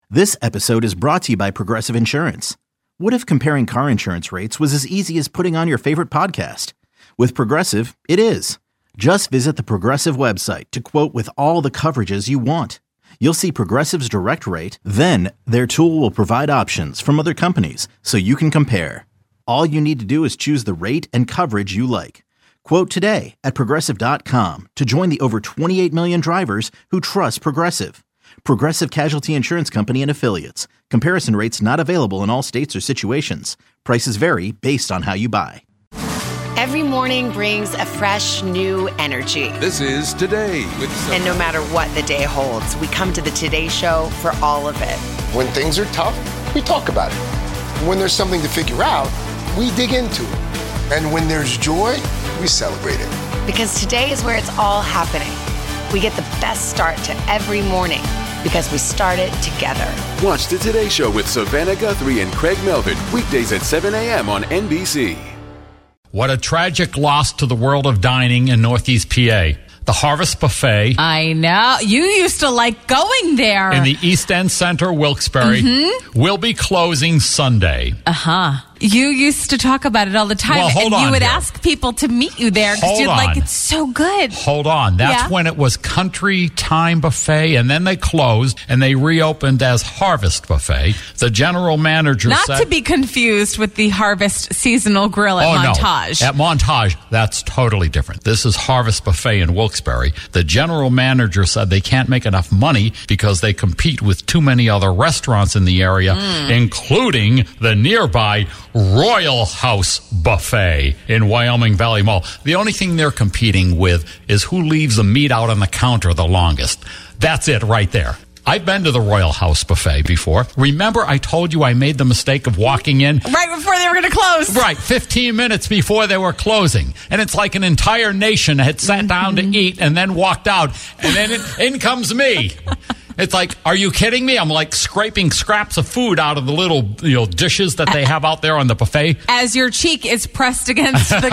This episode is brought to you by Progressive Insurance. What if comparing car insurance rates was as easy as putting on your favorite podcast? With Progressive, it is. Just visit the Progressive website to quote with all the coverages you want. You'll see Progressive's direct rate, then their tool will provide options from other companies so you can compare. All you need to do is choose the rate and coverage you like. Quote today at Progressive.com to join the over 28 million drivers who trust Progressive. Progressive Casualty Insurance Company and Affiliates. Comparison rates not available in all states or situations. Prices vary based on how you buy. Every morning brings a fresh, new energy. This is Today with Savannah. And no matter what the day holds, we come to the Today Show for all of it. When things are tough, we talk about it. When there's something to figure out, we dig into it. And when there's joy, we celebrate it. Because today is where it's all happening. We get the best start to every morning because we start it together. Watch the Today Show with Savannah Guthrie and Craig Melvin, weekdays at 7 a.m. on NBC. What a tragic loss to the world of dining in Northeast PA. The Harvest Buffet. I know. You used to like going there. In the East End Center, Wilkes-Barre, will be closing Sunday. You used to talk about it all the time. Well, hold and you on would here. ask people to meet you there because you'd like, it's so good. Hold on. That's when it was Country Time Buffet, and then they closed, and they reopened as Harvest Buffet. The general manager said... Not to be confused with the Harvest Seasonal Grill at Montage. No. At Montage, that's totally different. This is Harvest Buffet in Wilkes-Barre. The general manager said they can't make enough money because they compete with too many other restaurants in the area, including the nearby Royal House Buffet in Wyoming Valley Mall. The only thing they're competing with is who leaves the meat out on the counter the longest. That's it right there. I've been to the Royal House Buffet before. Remember, I told you I made the mistake of walking in? Right before they were going to close. Right, 15 minutes before they were closing. And it's like an entire nation had sat down to eat and then walked out. And then in comes me. It's like, are you kidding me? I'm like scraping scraps of food out of the little dishes that they have out there on the buffet. As your cheek is pressed against the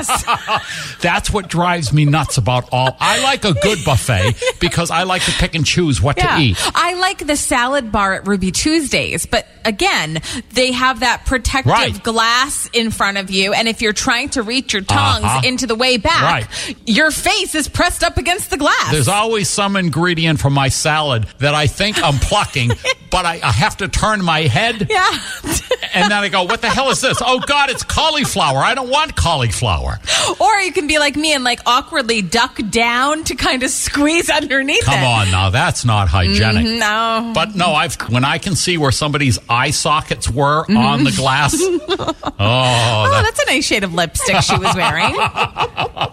glass. That's what drives me nuts about all. I like a good buffet because I like to pick and choose what to eat. I like the salad bar at Ruby Tuesdays, but again, they have that protective glass in front of you, and if you're trying to reach your tongues into the way back, your face is pressed up against the glass. There's always some ingredient from my salad that I think I'm plucking, but I have to turn my head. Yeah. And then I go, what the hell is this? Oh, God, it's cauliflower. I don't want cauliflower. Or you can be like me and like awkwardly duck down to kind of squeeze underneath Come on now, that's not hygienic. No. But no, when I can see where somebody's eye sockets were on the glass. That's a nice shade of lipstick she was wearing.